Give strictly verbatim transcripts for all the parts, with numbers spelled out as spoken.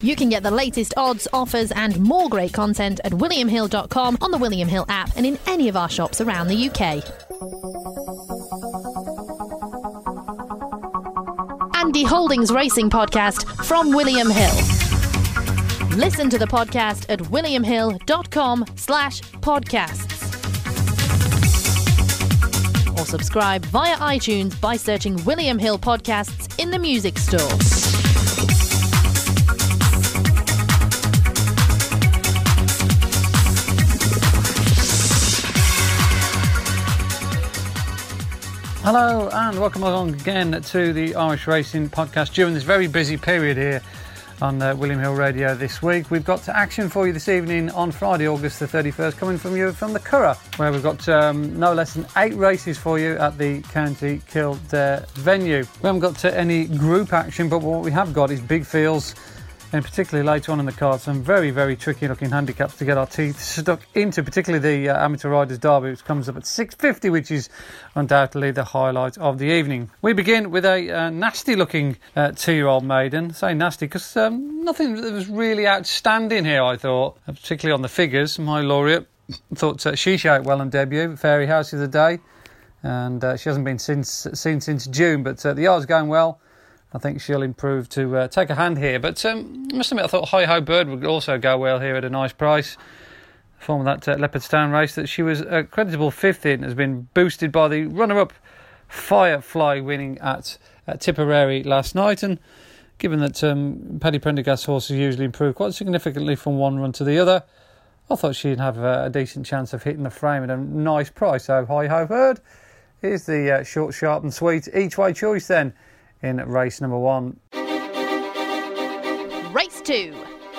You can get the latest odds, offers and more great content at william hill dot com, on the William Hill app and in any of our shops around the U K. Andy Holdings Racing Podcast from William Hill. Listen to the podcast at william hill dot com slash podcasts. Or subscribe via iTunes by searching William Hill Podcasts in the music store. Hello and welcome along again to the Irish Racing Podcast during this very busy period here on uh, William Hill Radio this week. We've got action for you this evening on Friday, August the thirty-first, coming from you from the Curragh, where we've got um, no less than eight races for you at the County Kildare venue. We haven't got uh, any group action, but what we have got is big fields, and particularly later on in the card, some very, very tricky looking handicaps to get our teeth stuck into, particularly the uh, Amateur Riders Derby, which comes up at six fifty, which is undoubtedly the highlight of the evening. We begin with a uh, nasty looking uh, two-year-old maiden. I say nasty because um, nothing was really outstanding here, I thought, particularly on the figures. My laureate thought uh, she showed well on debut, Fairy House the other day, and uh, she hasn't been since, seen since June, but uh, the yard's going well. I think she'll improve to uh, take a hand here. But um, I must admit, I thought Hi Ho Bird would also go well here at a nice price. The form of that uh, Leopardstown race that she was a creditable fifth in has been boosted by the runner-up Firefly winning at, at Tipperary last night. And given that um, Paddy Prendergast's horses usually improve quite significantly from one run to the other, I thought she'd have a, a decent chance of hitting the frame at a nice price. So Hi Ho Bird is the uh, short, sharp and sweet each-way choice then in race number one. Race two.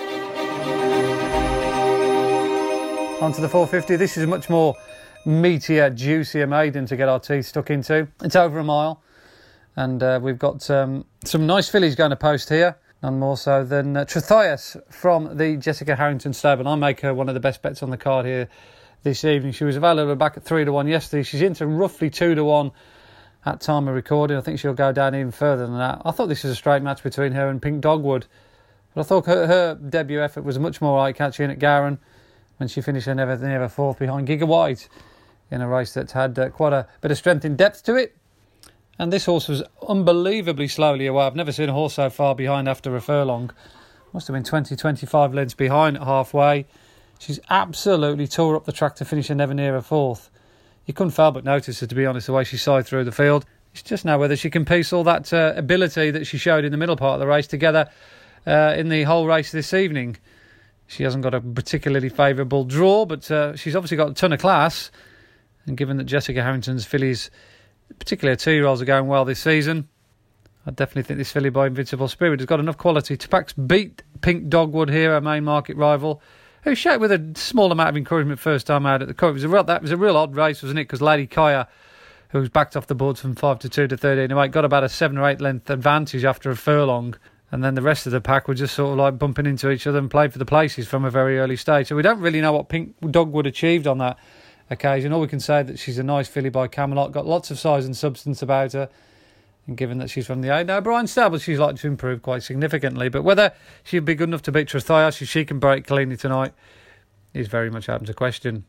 On to the four fifty. This is a much more meatier, juicier maiden to get our teeth stuck into. It's over a mile, and uh, we've got um, some nice fillies going to post here. None more so than uh, Trithias from the Jessica Harrington stable. I make her one of the best bets on the card here this evening. She was available back at three to one yesterday. She's into roughly two to one at time of recording. I think she'll go down even further than that. I thought this was a straight match between her and Pink Dogwood, but I thought her, her debut effort was much more eye-catching at Gowran when she finished her never never fourth behind Giga White in a race that had uh, quite a bit of strength and depth to it. And this horse was unbelievably slowly away. I've never seen a horse so far behind after a furlong. Must have been twenty, twenty-five lengths behind at halfway. She's absolutely tore up the track to finish her never near a fourth. You couldn't fail but notice her, to be honest, the way she side through the field. It's just now whether she can piece all that uh, ability that she showed in the middle part of the race together uh, in the whole race this evening. She hasn't got a particularly favourable draw, but uh, she's obviously got a ton of class. And given that Jessica Harrington's fillies, particularly her two-year-olds, are going well this season, I definitely think this filly by Invincible Spirit has got enough quality to perhaps beat Pink Dogwood here, her main market rival, who showed with a small amount of encouragement first time out at the Cup. It was a real, that was a real odd race, wasn't it? Because Lady Kaya, who was backed off the boards from five to two to thirteen to eight, got about a seven or eight length advantage after a furlong. And then the rest of the pack were just sort of like bumping into each other and played for the places from a very early stage. So we don't really know what Pink Dogwood achieved on that occasion. All we can say that she's a nice filly by Camelot, got lots of size and substance about her. And given that she's from the A. Now, Brian Stable, she's likely to improve quite significantly. But whether she'll be good enough to beat Trithias, if she can break cleanly tonight, is very much open to question.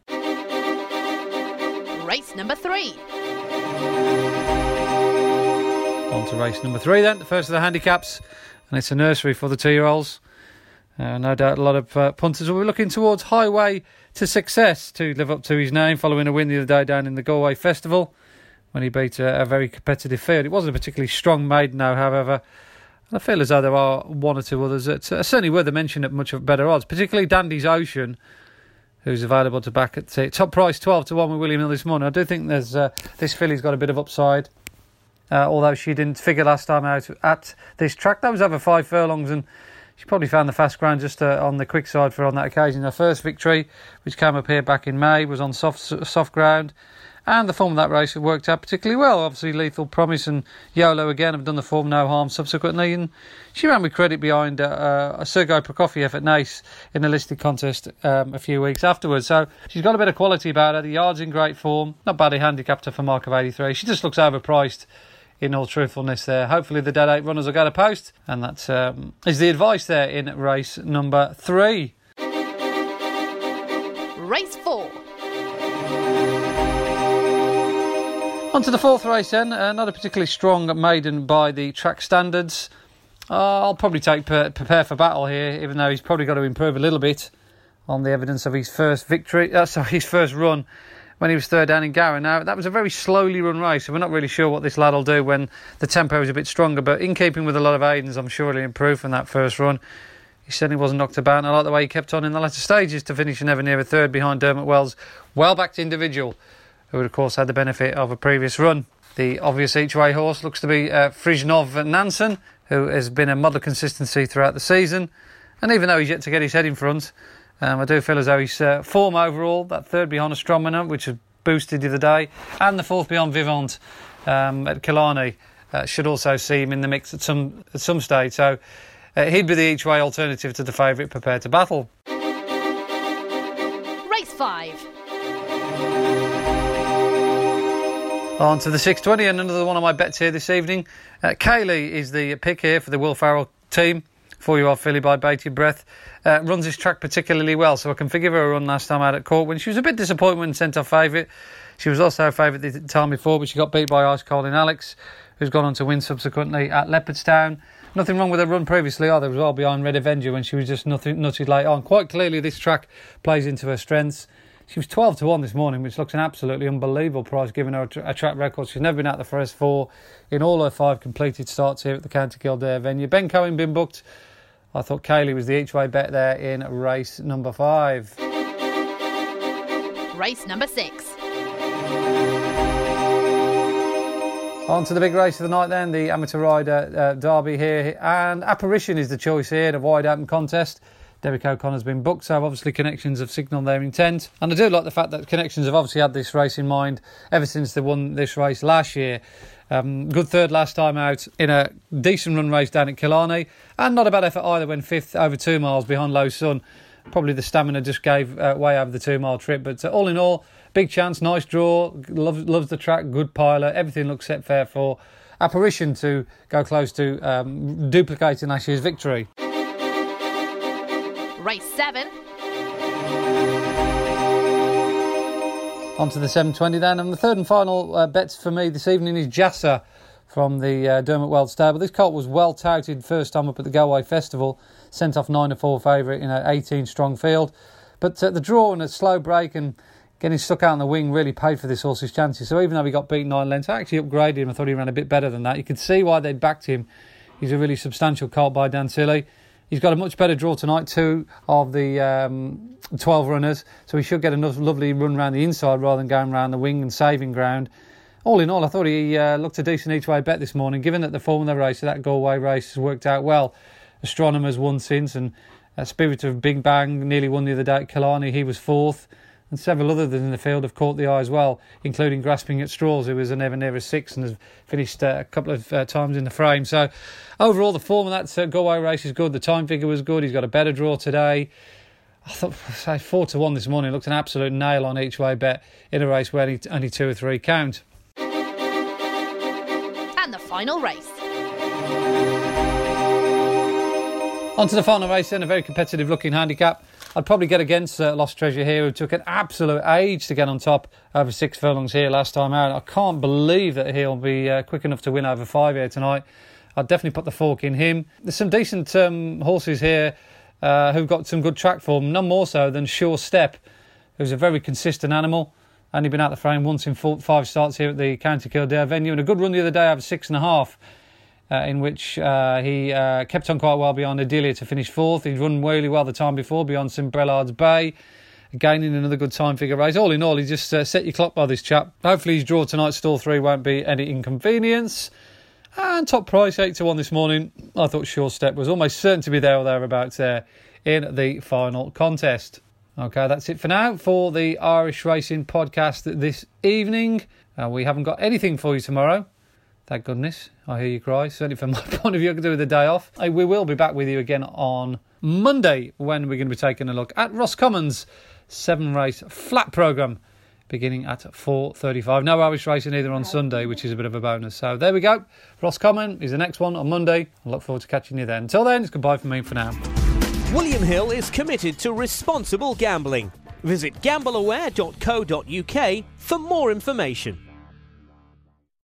Race number three. On to race number three then, the first of the handicaps. And it's a nursery for the two-year-olds. Uh, no doubt a lot of uh, punters will be looking towards Highway to Success to live up to his name following a win the other day down in the Galway Festival when he beat a, a very competitive field. It wasn't a particularly strong maiden now, however. I feel as though there are one or two others that uh, certainly worth a mention at much better odds, particularly Dandy's Ocean, who's available to back at the top price twelve to one with William Hill this morning. I do think there's uh, this filly's got a bit of upside, uh, although she didn't figure last time out at this track. That was over five furlongs, and she probably found the fast ground just uh, on the quick side for on that occasion. Her first victory, which came up here back in May, was on soft soft ground. And the form of that race worked out particularly well. Obviously, Lethal Promise and YOLO again have done the form no harm subsequently. And she ran with credit behind uh, uh, Sergei Prokofiev at Naas in a listed contest um, a few weeks afterwards. So she's got a bit of quality about her. The yard's in great form. Not badly handicapped her for mark of eighty-three. She just looks overpriced in all truthfulness there. Hopefully the dead eight runners will go to post, and that um, is the advice there in race number three. Race four. On to the fourth race then. Uh, not a particularly strong maiden by the track standards. Uh, I'll probably take per- Prepare for Battle here, even though he's probably got to improve a little bit on the evidence of his first victory. Uh, sorry, his first run when he was third down in Gower. Now, that was a very slowly run race, so we're not really sure what this lad will do when the tempo is a bit stronger. But in keeping with a lot of Aiden's, I'm sure he'll improve from that first run. He certainly wasn't knocked about, and I like the way he kept on in the latter stages to finish never near a third behind Dermot Wells' well-backed individual, who would, of course, had the benefit of a previous run. The obvious each-way horse looks to be uh, Frijnov Nansen, who has been a model of consistency throughout the season. And even though he's yet to get his head in front, um, I do feel as though his uh, form overall, that third behind Astronomer, which was boosted the other day, and the fourth behind Vivant um, at Killarney, uh, should also see him in the mix at some at some stage. So uh, he'd be the each-way alternative to the favourite Prepare to Battle. Race five. On to the six twenty, and another one of my bets here this evening. Uh, Kaylee is the pick here for the Will Farrell team. Four-year-old filly by Bated Breath. Uh, runs this track particularly well, so I can forgive her a run last time out at Court when she was a bit disappointed when sent off favourite. She was also a favourite the time before, but she got beat by Ice Cold in Alex, who's gone on to win subsequently at Leopardstown. Nothing wrong with her run previously either. It was all behind Red Avenger when she was just nothing, nutted late on. Quite clearly this track plays into her strengths. She was twelve to one this morning, which looks an absolutely unbelievable price given her a, tra- a track record. She's never been out the first four in all her five completed starts here at the County Kildare venue. Ben Cohen been booked. I thought Kaylee was the each-way bet there in race number five. Race number six. On to the big race of the night then, the Amateur Rider uh, Derby here. And Apparition is the choice here in a wide open contest. Derek O'Connor's been booked, so obviously Connections have signalled their intent. And I do like the fact that Connections have obviously had this race in mind ever since they won this race last year. Um, good third last time out in a decent run race down at Killarney. And not a bad effort either when fifth over two miles behind Low Sun. Probably the stamina just gave uh, way over the two-mile trip. But uh, all in all, big chance, nice draw, loves, loves the track, good pilot. Everything looks set fair for Apparition to go close to um, duplicating last year's victory. Race seven. On to the seven twenty then, and the third and final uh, bets for me this evening is Jassa from the uh, Dermot Wells stable. This colt was well touted first time up at the Galway Festival, sent off nine to four favourite in an eighteen strong field. But uh, the draw and a slow break and getting stuck out on the wing really paid for this horse's chances. So even though he got beaten nine lengths, I actually upgraded him. I thought he ran a bit better than that. You could see why they'd backed him. He's a really substantial colt by Dan Tilley. He's got a much better draw tonight, two of the um, twelve runners, so he should get a lovely run round the inside rather than going round the wing and saving ground. All in all, I thought he uh, looked a decent each-way bet this morning, given that the form of the race, that Galway race, has worked out well. Astronomer's won since, and uh, Spirit of Big Bang nearly won the other day at Killarney. He was fourth, and several others in the field have caught the eye as well, including Grasping at Straws, who was a never near a six and has finished uh, a couple of uh, times in the frame. So overall, the form of that uh, Galway race is good. The time figure was good. He's got a better draw today. I thought, say, four to one this morning looked an absolute nail on each way bet in a race where only, only two or three count. And the final race. On to the final race then, a very competitive looking handicap. I'd probably get against uh, Lost Treasure here, who took an absolute age to get on top over six furlongs here last time out. I can't believe that he'll be uh, quick enough to win over five here tonight. I'd definitely put the fork in him. There's some decent um, horses here uh, who've got some good track form, none more so than Sure Step, who's a very consistent animal. Only been out the frame once in four, five starts here at the County Kildare venue, and a good run the other day over six and a half. Uh, in which uh, he uh, kept on quite well beyond Adelia to finish fourth. He'd run really well the time before beyond St Brellard's Bay, gaining another good time figure race. All in all, he just uh, set your clock by this chap. Hopefully his draw tonight, stall three, won't be any inconvenience. And top price, eight to one this morning. I thought Sure Step was almost certain to be there or thereabouts there in the final contest. Okay, that's it for now for the Irish Racing Podcast this evening. Uh, we haven't got anything for you tomorrow. Thank goodness. I hear you cry. Certainly from my point of view, I could do with a day off. We will be back with you again on Monday when we're going to be taking a look at Roscommon's seven-race flat programme beginning at four thirty-five. No Irish racing either on Sunday, which is a bit of a bonus. So there we go. Roscommon is the next one on Monday. I look forward to catching you then. Until then, it's goodbye from me for now. William Hill is committed to responsible gambling. Visit gamble aware dot co dot uk for more information.